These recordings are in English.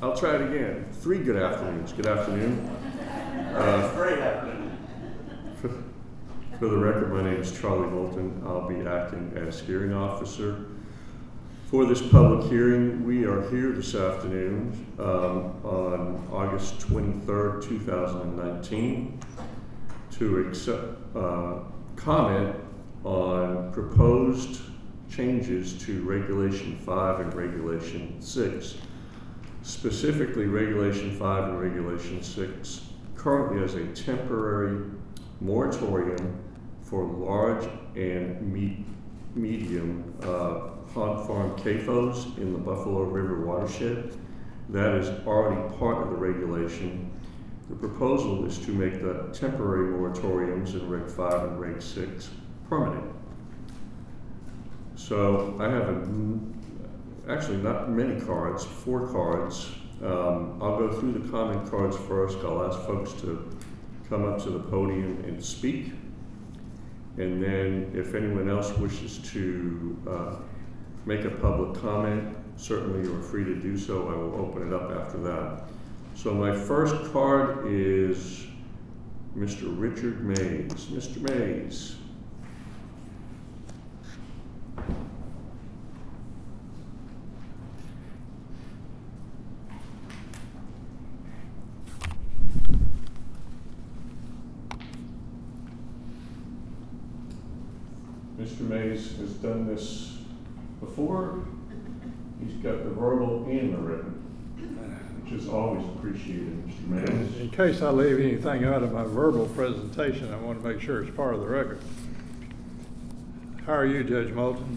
I'll try it again. 3 good afternoons. Good afternoon. Great afternoon. For the record, my name is Charlie Moulton. I'll be acting as hearing officer for this public hearing. We are here this afternoon on August 23rd, 2019 to accept comment on proposed changes to Regulation 5 and Regulation 6. Specifically, Regulation 5 and Regulation 6 currently has a temporary moratorium for large and medium hog farm CAFOs in the Buffalo River watershed. That is already part of the regulation. The proposal is to make the temporary moratoriums in Reg 5 and Reg 6 permanent. So I have actually not many cards, 4 cards. I'll go through the comment cards first. I'll ask folks to come up to the podium and speak. And then if anyone else wishes to make a public comment, certainly you are free to do so. I will open it up after that. So my first card is Mr. Richard Mays. Mr. Mays. Mr. Mays has done this before. He's got the verbal and the written, which is always appreciated, Mr. Mays. In case I leave anything out of my verbal presentation, I want to make sure it's part of the record. How are you, Judge Moulton?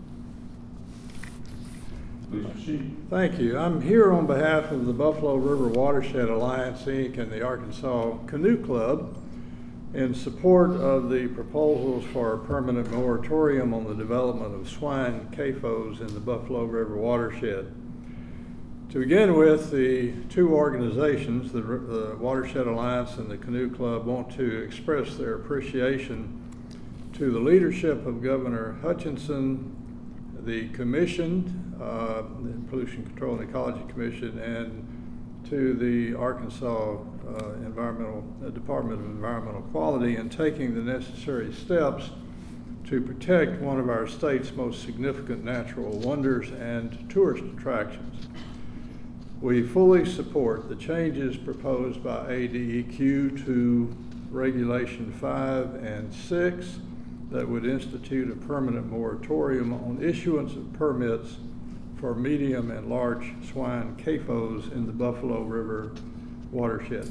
Please proceed. Thank you. I'm here on behalf of the Buffalo River Watershed Alliance, Inc. and the Arkansas Canoe Club in support of the proposals for a permanent moratorium on the development of swine CAFOs in the Buffalo River watershed. To begin with, the 2 organizations, the Watershed Alliance and the Canoe Club, want to express their appreciation to the leadership of Governor Hutchinson, the Commission, the Pollution Control and Ecology Commission, and to the Arkansas Department of Environmental Quality in taking the necessary steps to protect one of our state's most significant natural wonders and tourist attractions. We fully support the changes proposed by ADEQ to Regulation 5 and 6 that would institute a permanent moratorium on issuance of permits for medium and large swine CAFOs in the Buffalo River watershed.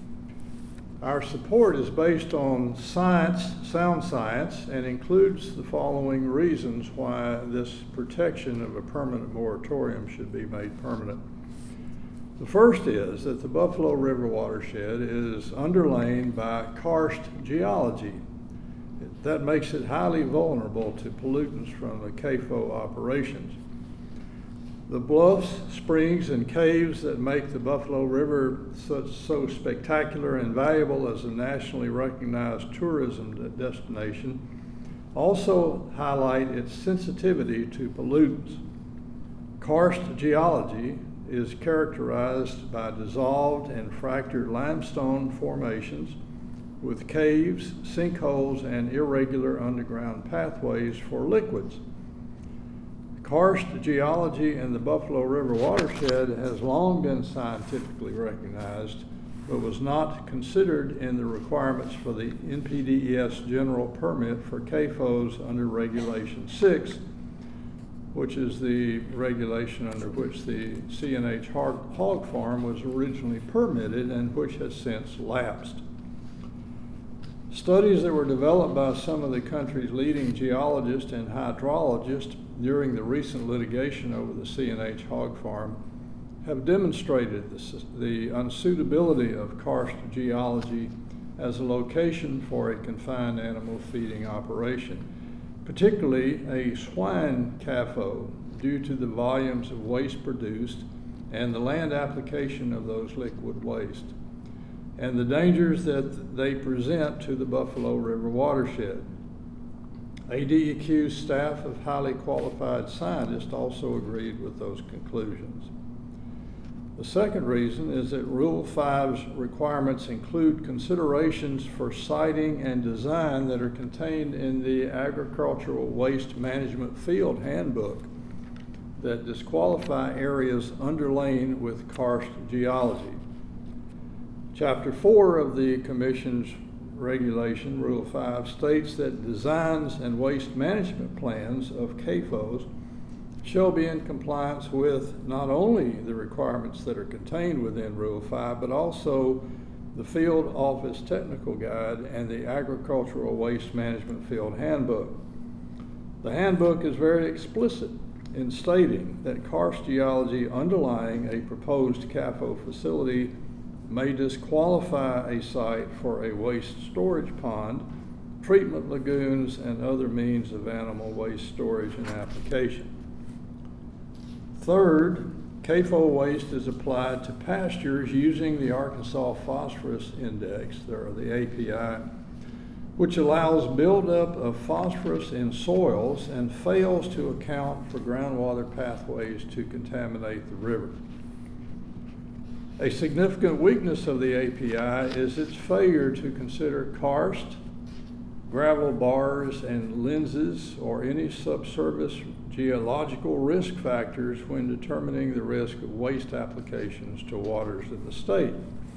Our support is based on science, sound science, and includes the following reasons why this protection of a permanent moratorium should be made permanent. The first is that the Buffalo River watershed is underlain by karst geology. That makes it highly vulnerable to pollutants from the CAFO operations. The bluffs, springs, and caves that make the Buffalo River so spectacular and valuable as a nationally recognized tourism destination also highlight its sensitivity to pollutants. Karst geology is characterized by dissolved and fractured limestone formations with caves, sinkholes, and irregular underground pathways for liquids. Karst geology in the Buffalo River watershed has long been scientifically recognized, but was not considered in the requirements for the NPDES general permit for CAFOs under Regulation 6, which is the regulation under which the C&H hog farm was originally permitted and which has since lapsed. Studies that were developed by some of the country's leading geologists and hydrologists during the recent litigation over the C&H hog farm have demonstrated the unsuitability of karst geology as a location for a confined animal feeding operation, particularly a swine CAFO, due to the volumes of waste produced and the land application of those liquid waste, and the dangers that they present to the Buffalo River watershed. ADEQ's staff of highly qualified scientists also agreed with those conclusions. The second reason is that Rule 5's requirements include considerations for siting and design that are contained in the Agricultural Waste Management Field Handbook that disqualify areas underlain with karst geology. Chapter 4 of the Commission's regulation, Rule 5, states that designs and waste management plans of CAFOs shall be in compliance with not only the requirements that are contained within Rule 5, but also the Field Office Technical Guide and the Agricultural Waste Management Field Handbook. The handbook is very explicit in stating that karst geology underlying a proposed CAFO facility may disqualify a site for a waste storage pond, treatment lagoons, and other means of animal waste storage and application. Third, CAFO waste is applied to pastures using the Arkansas Phosphorus Index, or the API, which allows buildup of phosphorus in soils and fails to account for groundwater pathways to contaminate the river. A significant weakness of the API is its failure to consider karst, gravel bars, and lenses, or any subsurface geological risk factors when determining the risk of waste applications to waters of the state.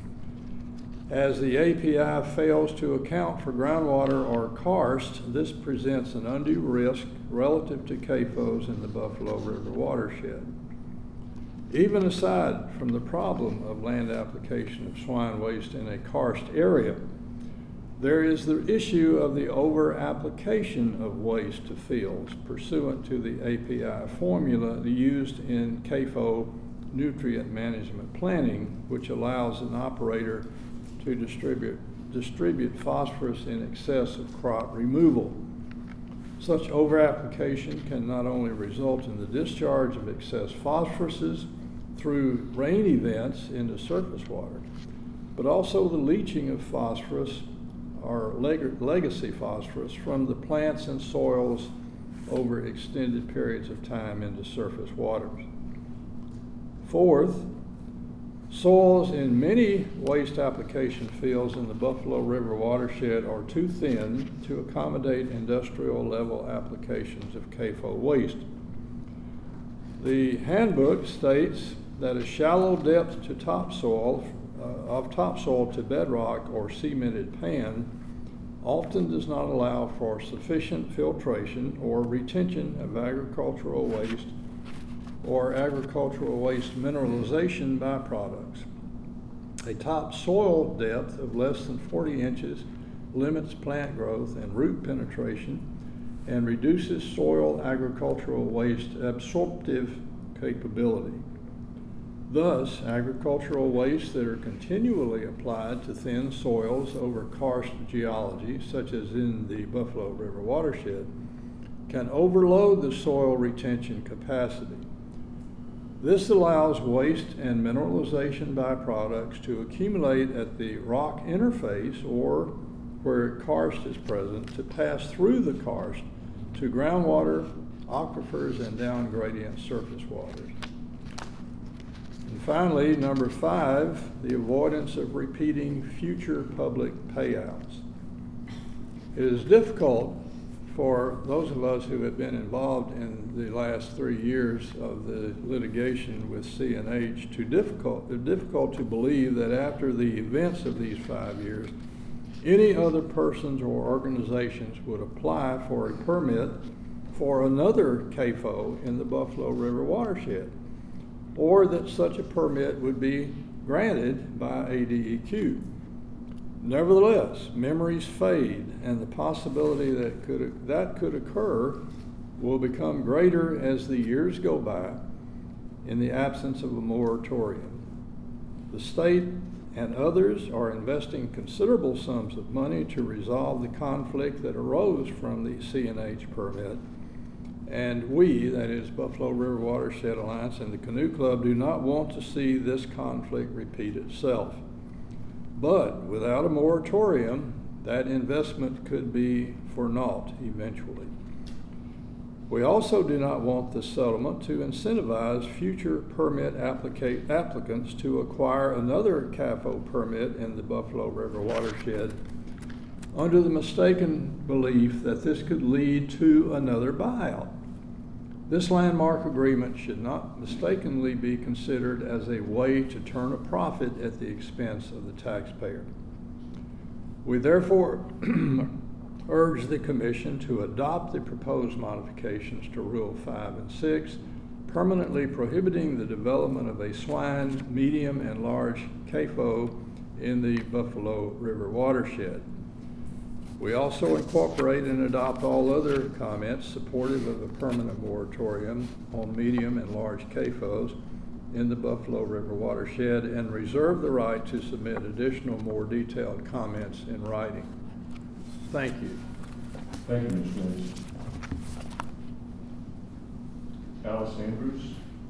As the API fails to account for groundwater or karst, this presents an undue risk relative to CAFOs in the Buffalo River watershed. Even aside from the problem of land application of swine waste in a karst area, there is the issue of the over-application of waste to fields pursuant to the API formula used in CAFO nutrient management planning, which allows an operator to distribute phosphorus in excess of crop removal. Such over-application can not only result in the discharge of excess phosphoruses through rain events into surface water, but also the leaching of phosphorus or legacy phosphorus from the plants and soils over extended periods of time into surface waters. Fourth, soils in many waste application fields in the Buffalo River watershed are too thin to accommodate industrial level applications of CAFO waste. The handbook states that a shallow depth to topsoil, of topsoil to bedrock or cemented pan, often does not allow for sufficient filtration or retention of agricultural waste or agricultural waste mineralization byproducts. A topsoil depth of less than 40 inches limits plant growth and root penetration and reduces soil agricultural waste absorptive capability. Thus, agricultural wastes that are continually applied to thin soils over karst geology, such as in the Buffalo River watershed, can overload the soil retention capacity. This allows waste and mineralization byproducts to accumulate at the rock interface, or where karst is present, to pass through the karst to groundwater, aquifers, and down gradient surface waters. And finally, number 5, the avoidance of repeating future public payouts. It is difficult for those of us who have been involved in the last 3 years of the litigation with CNH difficult to believe that after the events of these 5 years, any other persons or organizations would apply for a permit for another CAFO in the Buffalo River watershed, or that such a permit would be granted by ADEQ. Nevertheless, memories fade, and the possibility that could occur will become greater as the years go by in the absence of a moratorium. The state and others are investing considerable sums of money to resolve the conflict that arose from the CNH permit, and we, that is Buffalo River Watershed Alliance and the Canoe Club, do not want to see this conflict repeat itself. But without a moratorium, that investment could be for naught eventually. We also do not want the settlement to incentivize future permit applicants to acquire another CAFO permit in the Buffalo River watershed under the mistaken belief that this could lead to another buyout. This landmark agreement should not mistakenly be considered as a way to turn a profit at the expense of the taxpayer. We therefore urge the Commission to adopt the proposed modifications to Rule 5 and 6, permanently prohibiting the development of a swine, medium, and large CAFO in the Buffalo River watershed. We also incorporate and adopt all other comments supportive of a permanent moratorium on medium and large CAFOs in the Buffalo River watershed and reserve the right to submit additional more detailed comments in writing. Thank you. Thank you, Mr. Mays. Alice Andrews.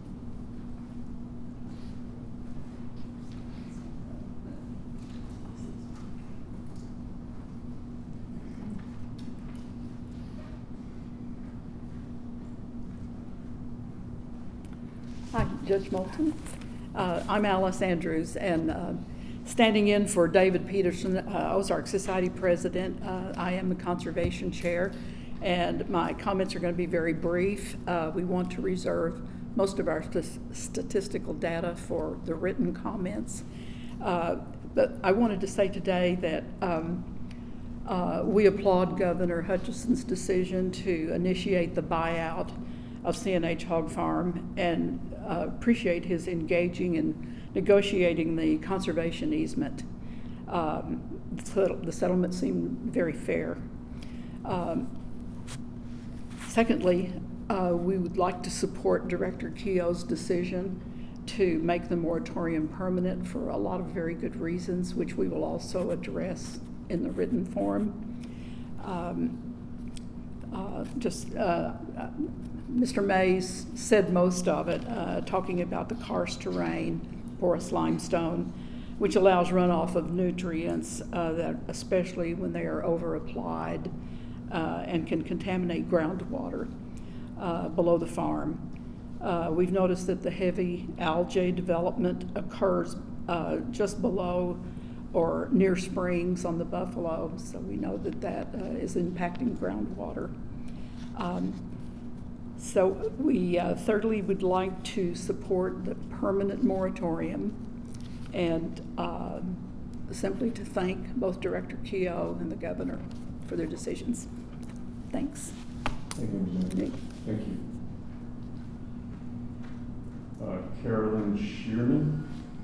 Hi, Judge Moulton. I'm Alice Andrews, and standing in for David Peterson, Ozark Society President. I am the Conservation Chair, and my comments are going to be very brief. We want to reserve most of our statistical data for the written comments. But I wanted to say today that we applaud Governor Hutchinson's decision to initiate the buyout of CNH Hog Farm and appreciate his engaging in negotiating the conservation easement. The settlement seemed very fair. Secondly, we would like to support Director Keogh's decision to make the moratorium permanent for a lot of very good reasons, which we will also address in the written form. Mr. Mays said most of it, talking about the karst terrain, porous limestone, which allows runoff of nutrients that, especially when they are over applied and can contaminate groundwater below the farm. We've noticed that the heavy algae development occurs just below or near springs on the Buffalo, so we know that that is impacting groundwater. So we thirdly would like to support the permanent moratorium and simply to thank both Director Keogh and the Governor for their decisions. Thanks. Thank you, Ms. Andrews. Thank you. Carolyn Shearman.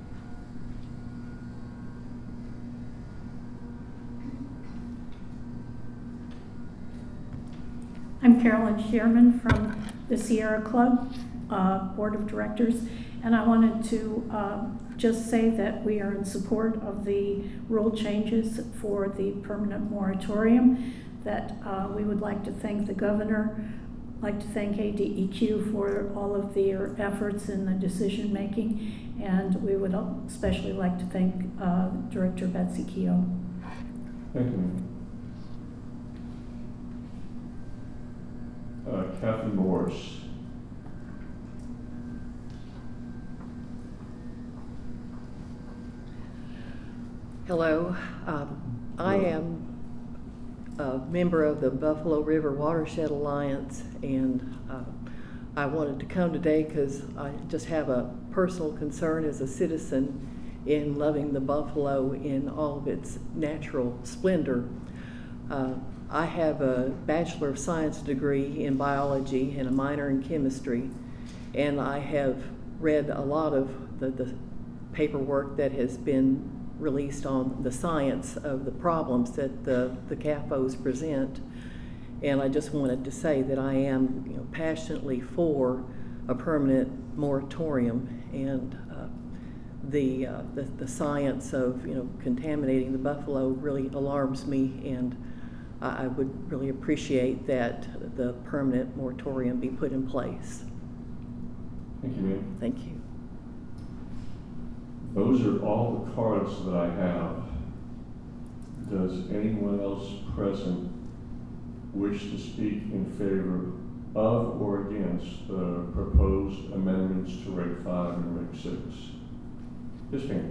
I'm Carolyn Shearman from the Sierra Club Board of Directors, and I wanted to just say that we are in support of the rule changes for the permanent moratorium, that we would like to thank the Governor, like to thank ADEQ for all of their efforts in the decision making, and we would especially like to thank Director Betsy Keogh. Thank you, ma'am. Kathy Morris. Hello. I am a member of the Buffalo River Watershed Alliance, and I wanted to come today because I just have a personal concern as a citizen in loving the buffalo in all of its natural splendor. I have a Bachelor of Science degree in biology and a minor in chemistry, and I have read a lot of the paperwork that has been released on the science of the problems that the CAFOs present. And I just wanted to say that I am passionately for a permanent moratorium, and the science of contaminating the buffalo really alarms me, and I would really appreciate that the permanent moratorium be put in place. Thank you, ma'am. Thank you. Those are all the cards that I have. Does anyone else present wish to speak in favor of or against the proposed amendments to Reg 5 and Reg 6? Yes, ma'am.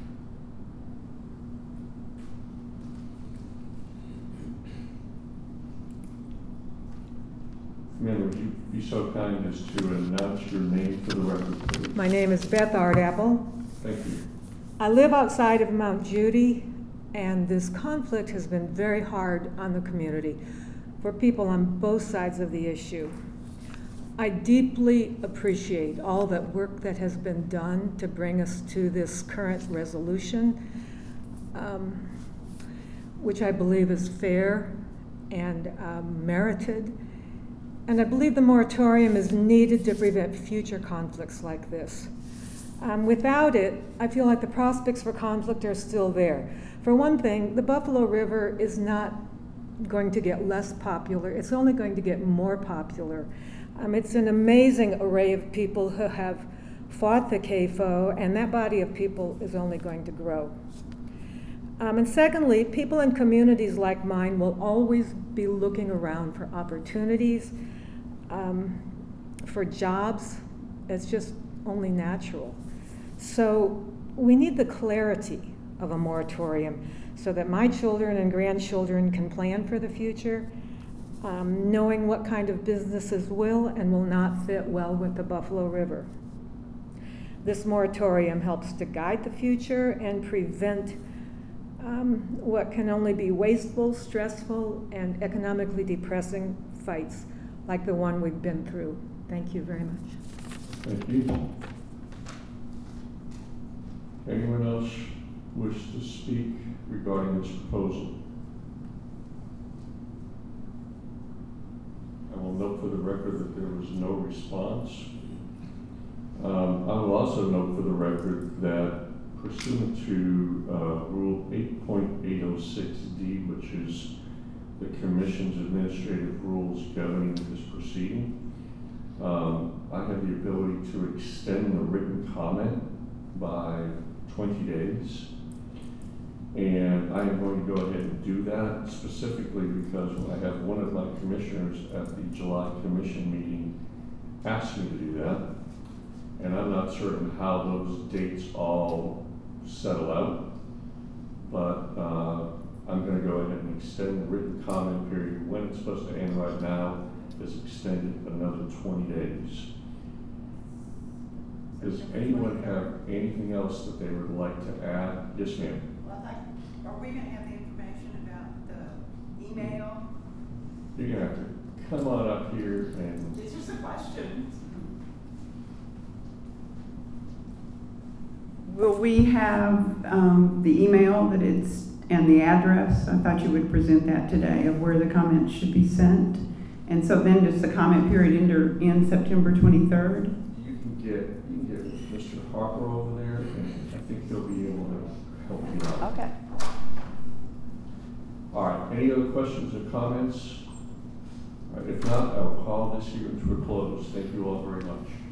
Ma'am, would you be so kind as to announce your name for the record, please? My name is Beth Ardapple. Thank you. I live outside of Mount Judy, and this conflict has been very hard on the community for people on both sides of the issue. I deeply appreciate all that work that has been done to bring us to this current resolution, which I believe is fair and merited. And I believe the moratorium is needed to prevent future conflicts like this. Without it, I feel like the prospects for conflict are still there. For one thing, the Buffalo River is not going to get less popular. It's only going to get more popular. It's an amazing array of people who have fought the CAFO, and that body of people is only going to grow. And secondly, people in communities like mine will always be looking around for opportunities, for jobs. It's just only natural. So we need the clarity of a moratorium so that my children and grandchildren can plan for the future, knowing what kind of businesses will and will not fit well with the Buffalo River. This moratorium helps to guide the future and prevent what can only be wasteful, stressful, and economically depressing fights like the one we've been through. Thank you very much. Thank you. Anyone else wish to speak regarding this proposal? I will note for the record that there was no response. I will also note for the record that pursuant to Rule 8.806D, which is the Commission's administrative rules governing this proceeding, I have the ability to extend the written comment by 20 days. And I am going to go ahead and do that specifically because I have one of my commissioners at the July Commission meeting ask me to do that. And I'm not certain how those dates all settle out, but I'm going to go ahead and extend the written comment period. When it's supposed to end right now is extended another 20 days. Does anyone have anything else that they would like to add? Yes, ma'am. Well, are we going to have the information about the email? You're going to have to come on up here and... It's just a question. Will we have the email that it's and the address? I thought you would present that today of where the comments should be sent. And so then does the comment period end September 23rd? You can get Mr. Harper over there, and I think he'll be able to help you out. Okay. All right, any other questions or comments? All right, if not, I will call this hearing to a close. Thank you all very much.